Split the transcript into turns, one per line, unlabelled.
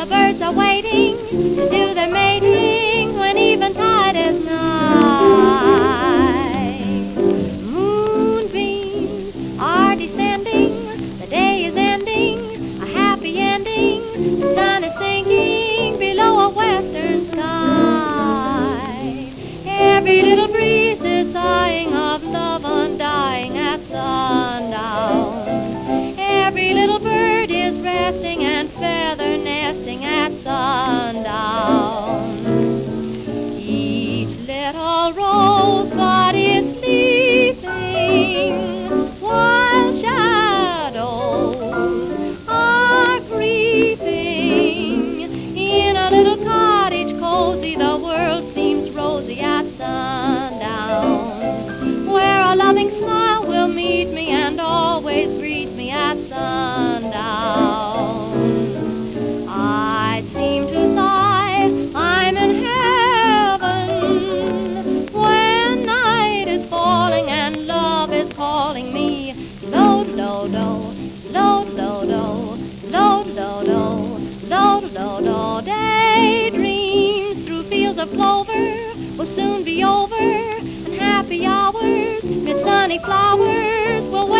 The birds are waiting to do their mating when eventide is nigh. Moonbeams are descending, the day is ending, a happy ending. The sun is sinking below a western sky. Every little breeze is sighing of love undying at sundown. Every little bird is resting and feather nesting at sundown. Each little rosebud is sleeping while shadows are creeping. In a little cottage cozy the world seems rosy at sundown, where a loving smile will meet me and always greet me at sundown. I seem to sigh, I'm in heaven, when night is falling and love is calling me. Lo, lo, lo, lo, lo, lo, lo, lo, lo, lo, lo, lo. Daydreams through fields of clover will soon be over, and happy hours, with sunny flowers will